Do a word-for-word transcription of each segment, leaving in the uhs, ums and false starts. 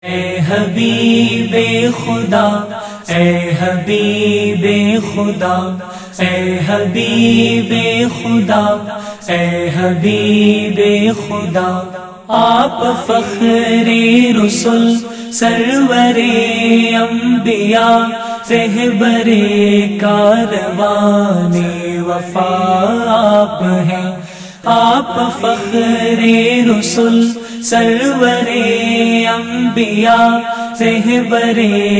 اے حبیب خدا، اے حبیب خدا، اے حبیب خدا، اے حبیب خدا، آپ فخر رسول سرور انبیاء رہبر کاروان وفا آپ ہیں۔ آپ فخر رسول سرور انبیاء رہبر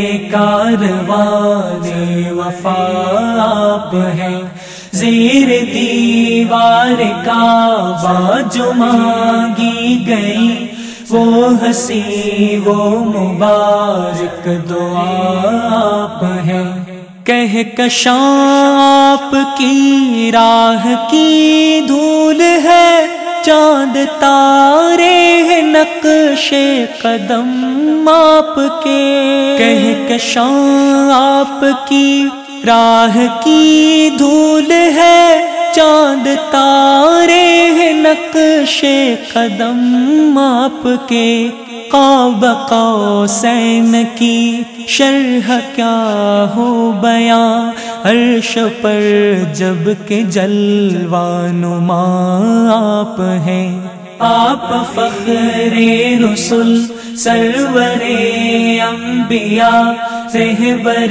کاروان وفا آپ ہیں۔ زیر دیوار کعبہ جو مانگی گئی، وہ ہنسی وہ مبارک دعا آپ ہیں۔ کہکشاں آپ کی راہ کی دھول ہے، چاند تارے ہیں نقش قدم آپ کے۔ کہکشاں آپ کی راہ کی دھول ہے، چاند تارے ہیں نقش قدم آپ کے۔ قاب قوسین کی شرح کیا ہو بیاں، عرش پر جب کہ جلوہ نما آپ ہیں۔ آپ فخر رسول سرور انبیاء رہبر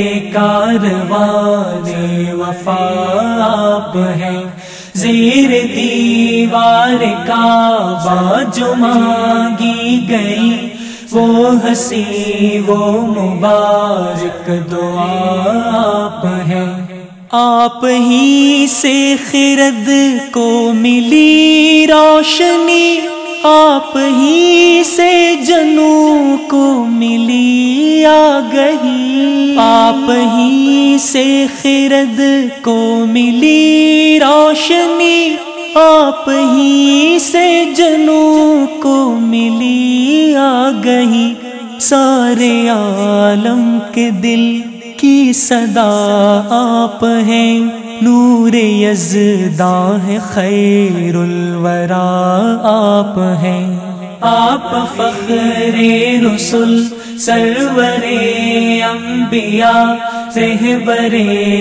کاروان وفا آپ ہیں۔ زیر دیوار کعبہ جو مانگی گئی، وہ ہنسی وہ مبارک دعا آپ ہیں۔ آپ ہی سے خرد کو ملی روشنی، آپ ہی سے جنوں کو ملی آگہی، آپ ہی سے خرد کو ملی روشنی، آپ ہی سے جنوں کو ملی آگہی۔ سارے عالم کے دل کی صدا آپ ہیں، نور یزداں ہے خیر الورا آپ ہیں۔ آپ فخر رسول سرور انبیاء رہبر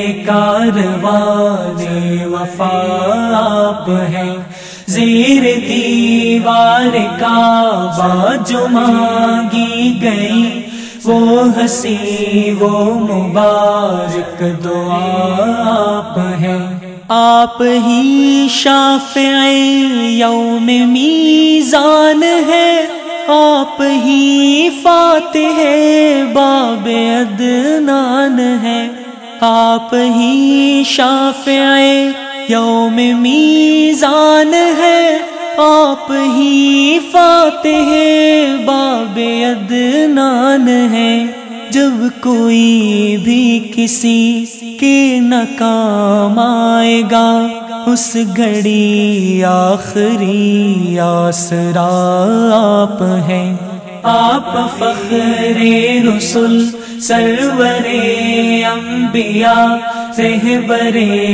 کاروان وفا آپ ہیں۔ زیر دیوار کعبہ جو مانگی گئی، وہ ہنسی وہ مبارک دعا آپ ہیں۔ آپ ہی شافع یوم میزان ہے، آپ ہی فاتح باب عدنان ہے۔ آپ ہی شافع یوم میزان ہے، آپ ہی فاتح باب عدنان ہے۔ جب کوئی بھی کسی کے ناکام آئے گا، اس گھڑی آخری آسرا آپ ہیں۔ آپ فخر رسول سرور انبیاء رہبر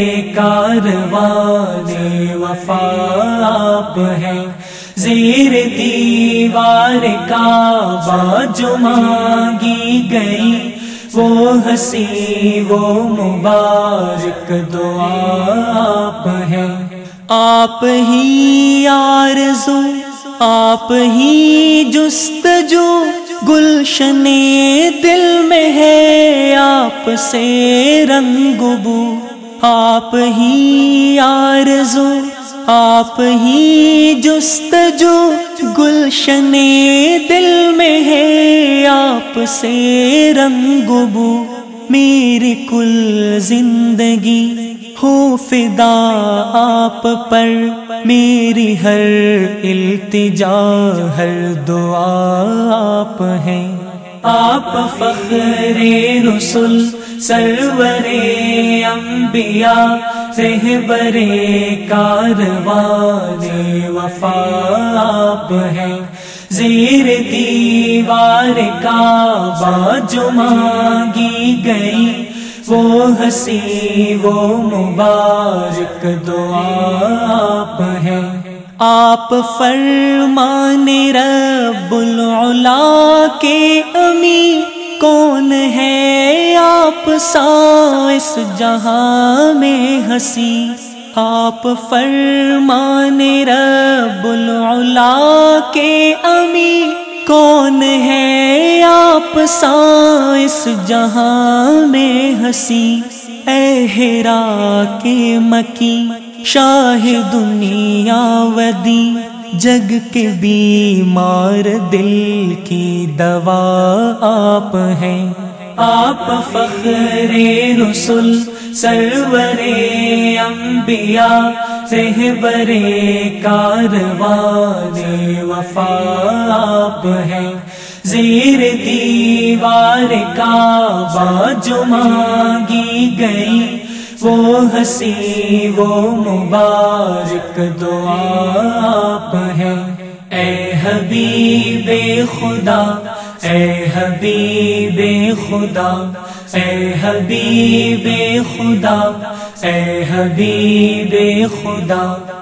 کاروان وفا آپ ہیں۔ زیر دیوار کعبہ جو مانگی گئی، وہ ہنسی وہ مبارک دعا آپ ہیں۔ آپ ہی آرزو آپ ہی جستجو، گلشن دل میں ہے آپ سے رنگ بو۔ آپ ہی آرزو آپ ہی جستجو، گلشن دل میں ہے آپ سے رنگ بو۔ میری کل زندگی ہو فدا آپ پر، میری ہر التجا ہر دعا آپ ہیں۔ آپ فخر رسول سرور انبیاء رہبر کاروان وفا آپ ہیں۔ زیر دیوار کعبہ جو مانگی گئی، وہ ہنسی وہ مبارک دعا آپ ہیں۔ آپ فرمان رب العلا کے امی، کون ہے آپ سا اس جہاں میں ہنسی؟ آپ فرمان رب العلا کے امی، کون ہے آپ سا اس جہاں میں ہنسی؟ اے ہرا کے مکی شاہ دنیا ودی، جگ کے بیمار دل کی دوا آپ ہیں۔ آپ فخر رسول سرور انبیاء، رہبر کاروان وفا آپ ہیں۔ زیر دیوار کعبہ جو مانگی گئی، وہ ہنسی وہ مبارک دعا آپ ہیں۔ اے حبیب خدا، اے حبیب خدا، اے حبیب خدا، اے حبیب خدا،